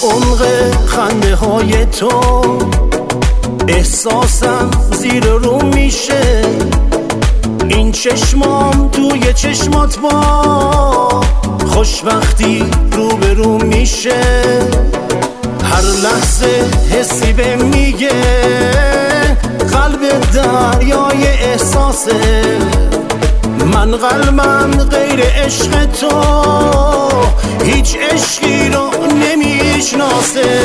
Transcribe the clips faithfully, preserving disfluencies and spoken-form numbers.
عمق خنده های تو احساسم زیر رو میشه، این چشمام توی چشمات با خوشبختی رو به رو میشه. هر لحظه حسی به میگه قلب دریای احساسه، من قلبم غیر عشق تو هیچ عشقی رو نمیشناسه.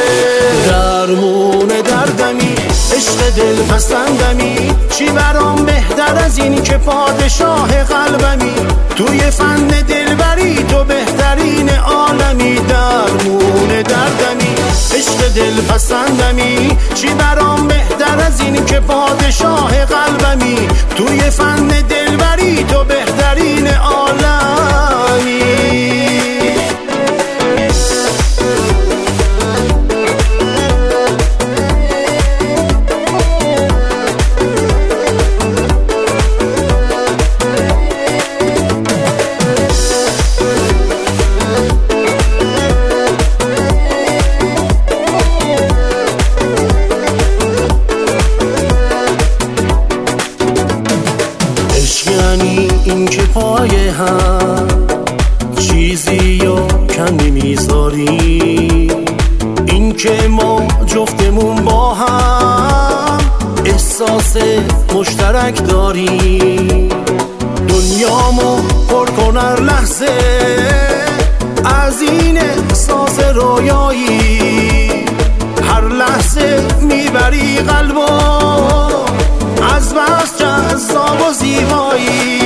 درمون دردمی عشق دل پسندمی، چی برام بهتر از این که پادشاه قلبمی، توی فن دلبری تو بهترین عالمی. درمون دردمی عشق دل پسندمی، چی برام بهتر از این که پادشاه قلبمی، توی فن دلبری تو بهترین عالمی. یعنی این که پای هم چیزی یا کمی میذاری، این که ما جفتمون با هم احساس مشترک داری، دنیامو پر کن هر لحظه از این احساس رویایی، هر لحظه میبری قلبو از بس جذاب و زیبایی.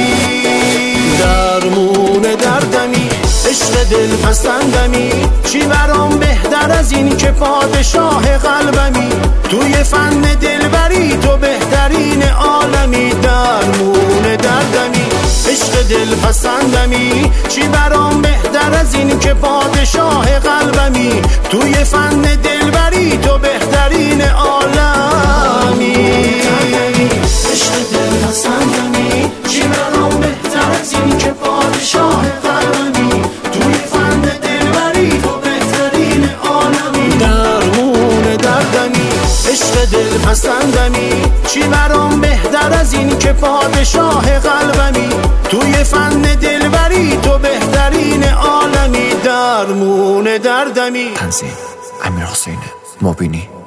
درمون دردمی عشق دل پسندمی، چی برام بهتر از این که پادشاه قلبمی، توی فن دلبری تو بهترین عالمی. درمون دردمی عشق دل پسندمی، چی برام بهتر از این که پادشاه قلبمی، توی فن دلبری تو بهترین عالمی. عشق دل پسندمی، چی برام بهتر از این که پادشاه قلبمی، توی فن دلبری تو بهترین عالمی. درمون دردمی عشق دل پسندمی، چی برام بهتر از این که پادشاه قلبمی، توی فن دلبری تو بهترین عالمی. درمون دردمی. تنظیم امیر حسین مبینی.